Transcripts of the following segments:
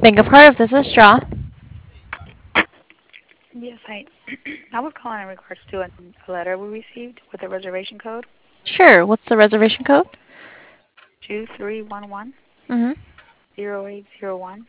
Bank of Cardiff, this is Straw. Yes, I was calling in regards to a letter we received with a reservation code Sure, what's the reservation code? 2311 Mm-hmm. 0801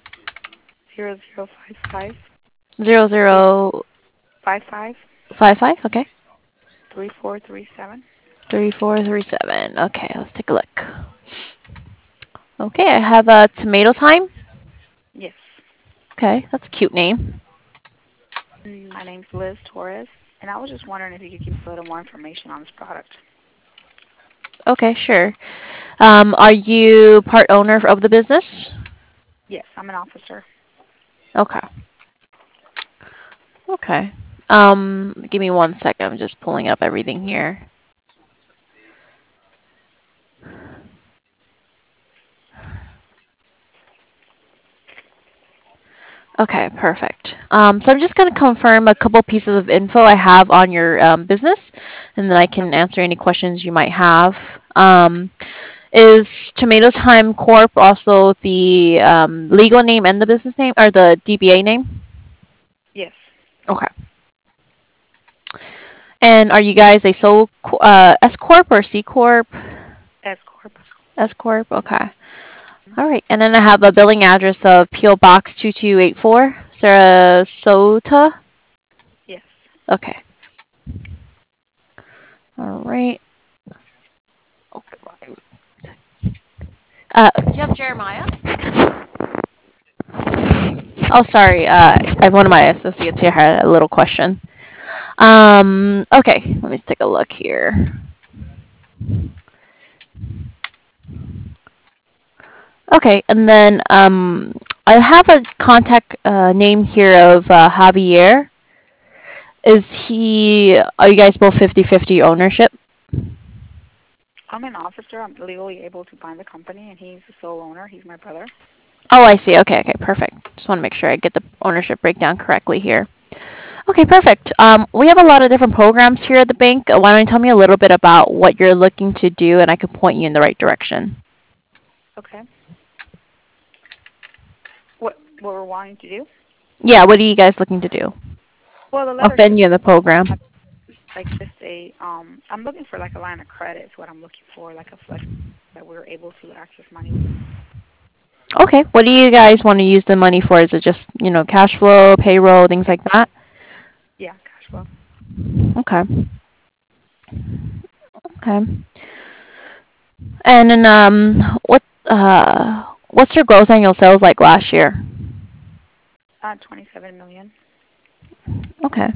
0055 Zero zero 55 five five. Okay. 3437. 3437. Okay, let's take a look. Okay, I have a tomato time. Yes. Okay, that's a cute name. My name's Liz Torres, and I was just wondering if you could give me a little more information on this product. Okay, sure. Are you part owner of the business? Yes, I'm an officer. Okay. Okay. Give me one second. I'm just pulling up everything here. Okay, perfect. So I'm just going to confirm a couple pieces of info I have on your business, and then I can Okay. answer any questions you might have. Is Tomato Time Corp also the legal name and the business name, or the DBA name? Yes. Okay. And are you guys a sole S Corp or C Corp? S Corp. S Corp, okay. All right. And then I have a billing address of PO Box 2284, Sarasota. Yes. Okay. All right. Okay. Do you have Jeremiah? Oh, sorry. One of my associates here had a little question. Okay. Let me take a look here. Okay, and then I have a contact name here of Javier. Are you guys both 50-50 ownership? I'm an officer. I'm legally able to bind the company, and he's the sole owner. He's my brother. Oh, I see. Okay, okay, perfect. Just want to make sure I get the ownership breakdown correctly here. Okay, perfect. We have a lot of different programs here at the bank. Why don't you tell me a little bit about what you're looking to do, and I can point you in the right direction. Okay. What we're wanting to do? Yeah, what are you guys looking to do? Well, the I'll letter send says you in the program. like just I'm looking for like a line of credit is what I'm looking for, like a flex that we're able to access money with. Okay, what do you guys want to use the money for? Is it just, cash flow, payroll, things like that? Yeah, cash flow. Okay. Okay. And then what's your gross annual sales like last year? 27 million. Okay.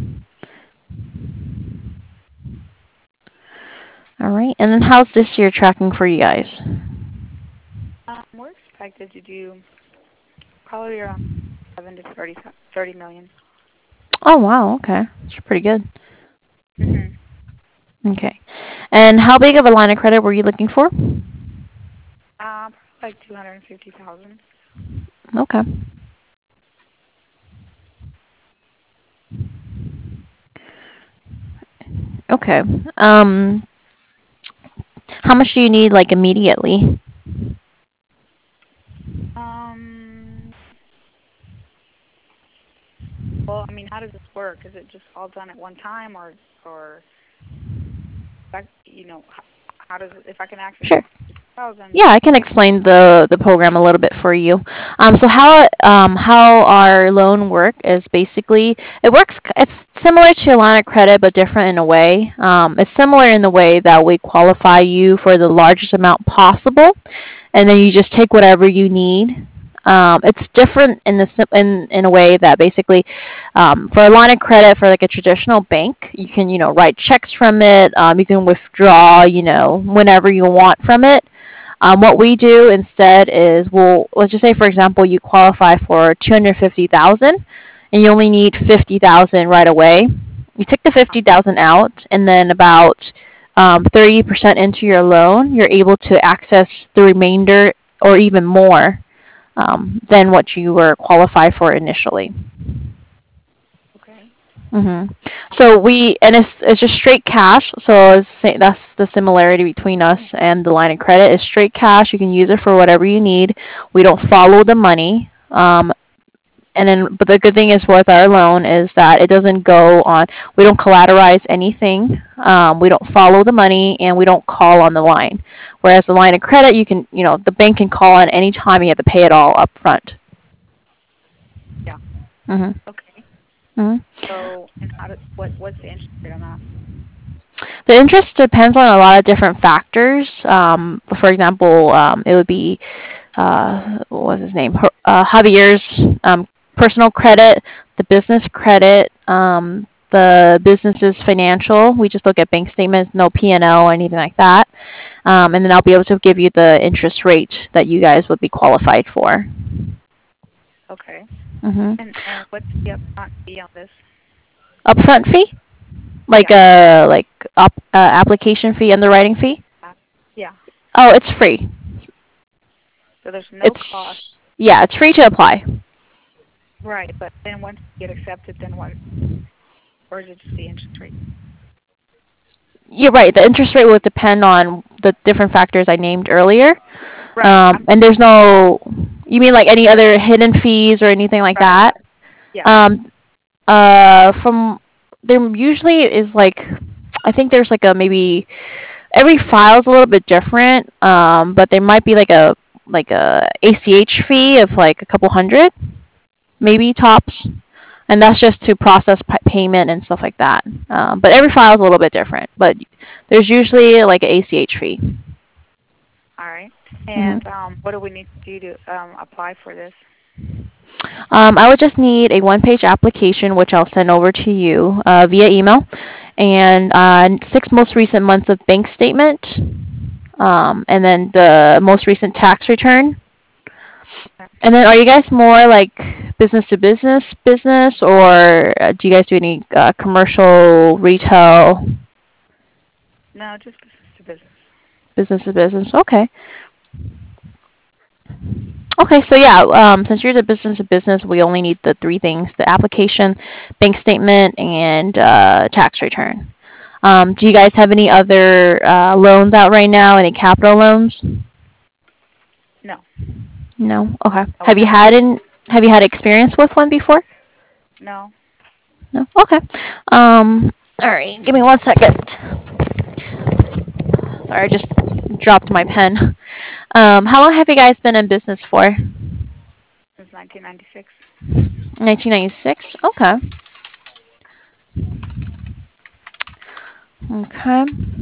All right. And then how's this year tracking for you guys? We're expected to do probably around 7 to 30 million. Oh, wow. Okay. That's pretty good. Mhm. Okay. And how big of a line of credit were you looking for? Probably like 250,000. Okay. Okay. How much do you need like immediately? Um, well, I mean, how does this work? Is it just all done at one time, or like, how does it, if I can access Sure. 1,000? Yeah, I can explain the program a little bit for you. So how our loan work is basically it's similar to a line of credit but different in a way. It's similar in the way that we qualify you for the largest amount possible, and then you just take whatever you need. It's different in a way that basically, for a line of credit for like a traditional bank, you can write checks from it. You can withdraw whenever you want from it. What we do instead is let's just say for example you qualify for 250,000, and you only need 50,000 right away. You take the 50,000 out, and then about 30% into your loan, you're able to access the remainder or even more than what you were qualified for initially. Okay. hmm So it's just straight cash. So that's the similarity between us and the line of credit is straight cash. You can use it for whatever you need. We don't follow the money. Um, and then, but the good thing is with our loan is that it doesn't go on. We don't collateralize anything. We don't follow the money, and we don't call on the line. Whereas the line of credit, you can, the bank can call on any time. You have to pay it all up front. Yeah. hmm Okay. hmm So, and what's the interest rate on that? The interest depends on a lot of different factors. For example, it would be what was his name? Javier's personal credit, the business credit, the business's financial. We just look at bank statements, no P&L or anything like that. And then I'll be able to give you the interest rate that you guys would be qualified for. Okay. hmm And what's the upfront fee on this? Upfront fee, like Yeah. a application fee, underwriting fee. Uh, yeah. Oh, it's free. So there's no cost. It's free to apply. Right. But then once you get accepted, then what? Or is it just the interest rate? You're right. The interest rate would depend on the different factors I named earlier. Right. And there's no, you mean like any other hidden fees or anything like Right. that? Yeah. Um, from there usually is like, I think there's like a maybe every file is a little bit different. But there might be like a ACH fee of like a couple hundred, maybe tops, and that's just to process payment and stuff like that. But every file is a little bit different. But there's usually like an ACH fee. All right. hmm And what do we need to do to apply for this? I would just need a one-page application, which I'll send over to you via email, and 6 most recent months of bank statement, and then the most recent tax return. And then, are you guys more like business to business, or do you guys do any commercial, retail, No, just business to business. business to business? Okay. Okay, so yeah, since you're the business to business, we only need the three things: the application, bank statement, and tax return. Do you guys have any other loans out right now? Any capital loans? No. No. Okay. No, we haven't. Have you had experience with one before? No. No. Okay. All right. Give me 1 second. Sorry, I just dropped my pen. How long have you guys been in business for? Since 1996. 1996. Okay. Okay.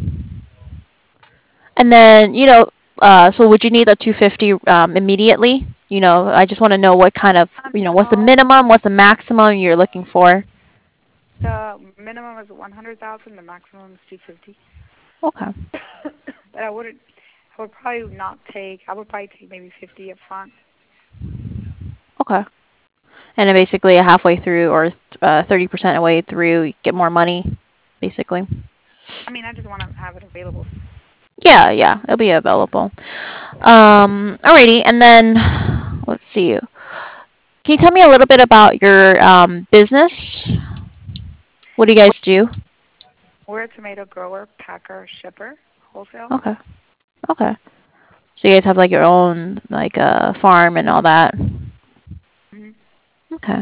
And then, so would you need a 250 immediately? I just want to know what kind of, what's the No. minimum, what's the maximum you're looking for? The minimum is 100,000. The maximum is 250. Okay. But I wouldn't. I would probably not take. I would probably take maybe 50 up front. Okay. And then basically halfway through or 30% away through, you get more money, basically. I mean, I just want to have it available. Yeah, yeah, it'll be available. Alrighty, and then let's see. Can you tell me a little bit about your business? What do you We're, guys do? we're a tomato grower, packer, shipper, wholesale. Okay. Okay. So you guys have like your own like farm and all that. Hmm. Okay.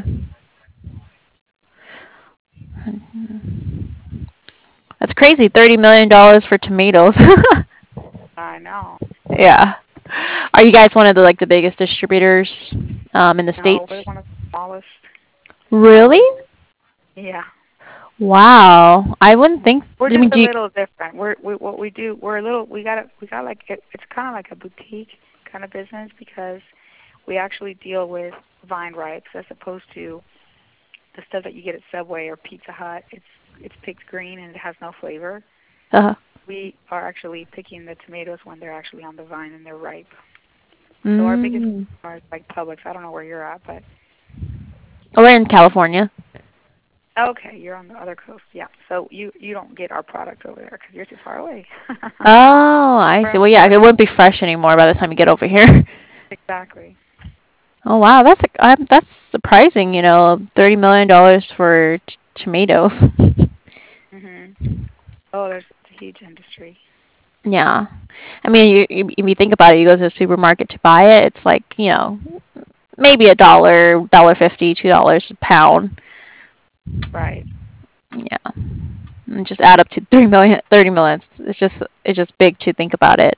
That's crazy. $30 million for tomatoes. I know. Yeah. Are you guys one of the biggest distributors in the No, we're states? one of the smallest. Really? Yeah. Wow. I wouldn't think. We're I mean, just a do you? little different. What we do. We're a little. We got like it's kind of like a boutique kind of business because we actually deal with vine ripes as opposed to the stuff that you get at Subway or Pizza Hut. It's picked green and it has no flavor. Uh, We are actually picking the tomatoes when they're actually on the vine and they're ripe. So our biggest mm. customer is like Publix. I don't know where you're at, but Oh, we're in California. okay, you're on the other coast. Yeah. So you don't get our product over there because you're too far away. Oh, I We're see. in Well, yeah, it Florida. wouldn't be fresh anymore by the time you get over here. Exactly. Oh, wow, that's surprising. $30 million for tomatoes. Mhm. Oh, there's a huge industry. Yeah. I mean, if you think about it, you go to the supermarket to buy it. It's like, maybe a dollar, $1.50, $2 a pound. Right. Yeah, and just add up to 3 million, 30 million. It's just big to think about it.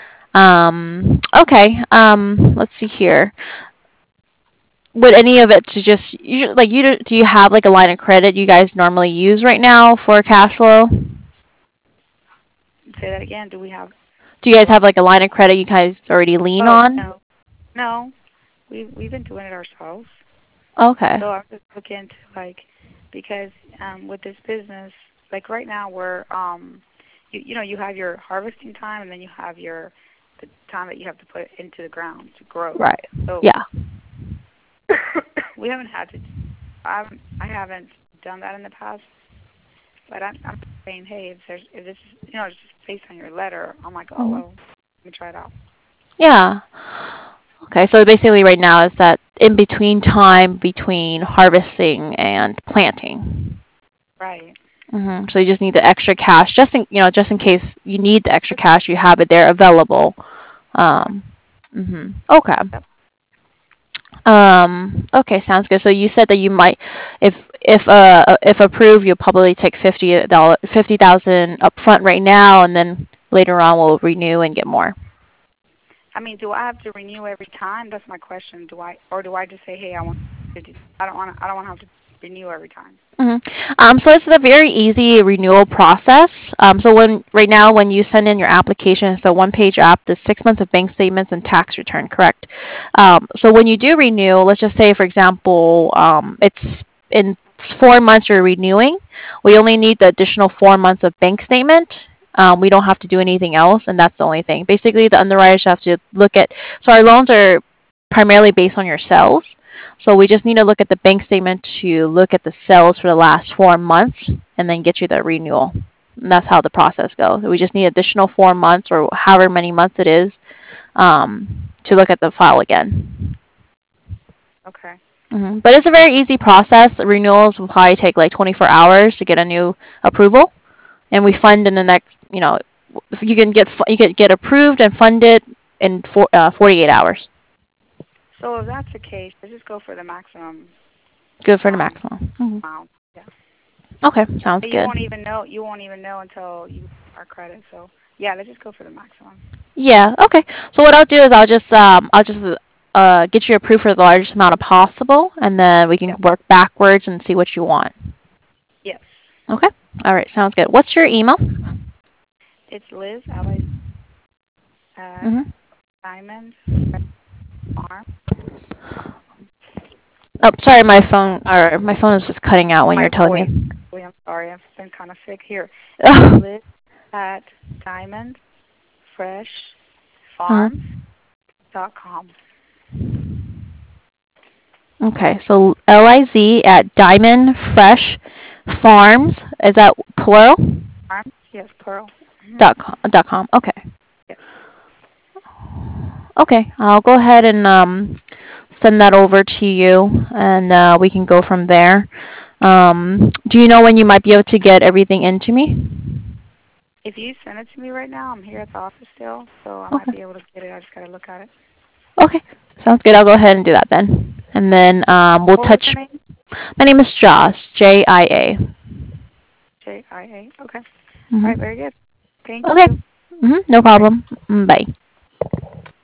Okay. Let's see here. Would any of it to just like do you have like a line of credit you guys normally use right now for cash flow? Say that again. Do we have Do you guys what? have like a line of credit you guys already lean Oh on? no, no. We've been doing it ourselves. Okay. So I'm just looking to like because with this business, like right now we're you know you have your harvesting time and then you have your the time that you have to put into the ground to grow. Right. So Yeah. we haven't had to. I haven't done that in the past, but I'm saying, hey, if this is it's just based on your letter, I'm like, oh Mhm. well, let me try it out. Yeah. Okay, so basically right now is that in between time between harvesting and planting. Right. So you just need the extra cash, just in case you need the extra cash, you have it there available. Right. Um, okay. Yep. Okay, sounds good. So you said that you might, if approved, you'll probably take $50, 50,000 upfront right now, and then later on we'll renew and get more. I mean, do I have to renew every time? That's my question. Do I just say, hey, I want to do, I don't want to have to renew every time. So it's a very easy renewal process. So right now when you send in your application, it's a one-page app, the 6 months of bank statements and tax return, correct? So when you do renew, let's just say for example, it's in 4 months you're renewing. We only need the additional 4 months of bank statement. We don't have to do anything else, and that's the only thing. Basically, the underwriters have to look at. So our loans are primarily based on your sales. So we just need to look at the bank statement to look at the sales for the last 4 months and then get you the renewal. And that's how the process goes. We just need additional 4 months or however many months it is to look at the file again. Okay. But it's a very easy process. Renewals will probably take like 24 hours to get a new approval, and we fund in the next. You can get approved and funded in 48 hours. So if that's the case, let's just go for the maximum Good for the um, maximum. amount. Yeah. Okay, sounds You good. won't even know. You won't even know until you are credit. So yeah, let's just go for the maximum. Yeah. Okay. So what I'll do is I'll just get you approved for the largest amount of possible, and then we can Yep. work backwards and see what you want. Yes. Okay. All right. Sounds good. What's your email? It's Liz Alex at Mm-hmm. Diamond Farm. Oh, sorry, my phone is just cutting out when My you're telling me. voice. Actually, I'm sorry. I've been kind of sick here. It's Liz at Uh-huh. diamondfreshfarms.com. Okay. So LIZ at Diamond Fresh Farms. Is that plural? Farms? Yes, plural. .com. Okay. Yes. Okay. I'll go ahead and send that over to you, and we can go from there. Do you know when you might be able to get everything into me? If you send it to me right now, I'm here at the office still, so I might Okay. be able to get it. I just gotta look at it. Okay. Sounds good. I'll go ahead and do that then. And then we'll What was your touch. name? My name is Joss, Jia. JIA. Okay. All Mm-hmm. right. Very good. Thank Okay. you. No Bye. problem. Bye.